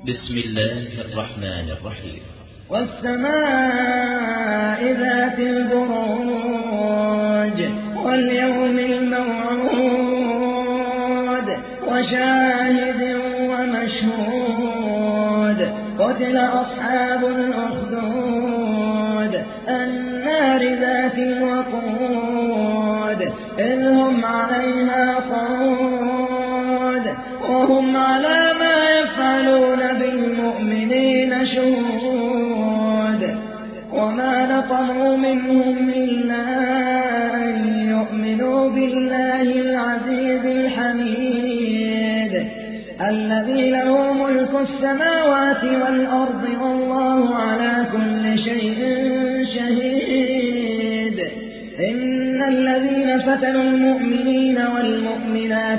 بسم الله الرحمن الرحيم. والسماء ذات البروج واليوم الموعود وشاهد ومشهود قتل أصحاب الأخدود النار ذات الوقود إذ هم عليها قعود وهم على ما يفعلون بالمؤمنين شهود وما نقموا منهم إلا أن يؤمنوا بالله العزيز الحميد الذي له ملك السماوات والأرض والله على كل شيء شهيد. إن الذين فتنوا المؤمنين والمؤمنات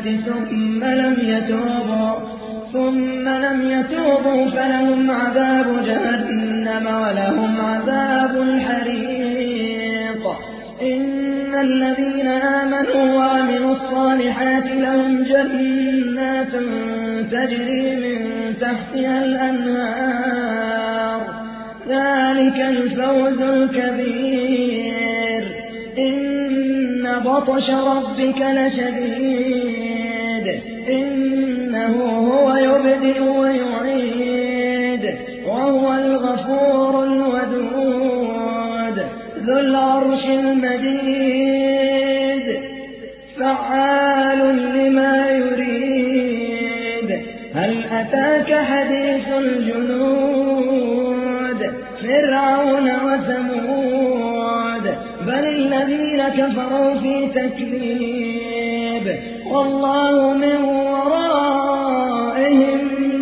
ثم لم يتوبوا فلهم عذاب جهنم ولهم عذاب الحريق. إن الذين آمنوا وعملوا الصالحات لهم جنات تجري من تحتها الأنهار ذلك الفوز الكبير. إن بطش ربك لشديد إنه هو يبدئ ويعيد وهو الغفور الودود ذو العرش المجيد فعال لما يريد. هل أتاك حديث الجنود فرعون وثمود بل الذين كفروا في تكذيب والله من ورائهم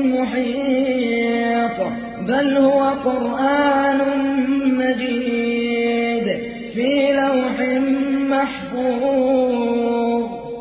محيط بل هو قرآن مجيد في لوح محفوظ.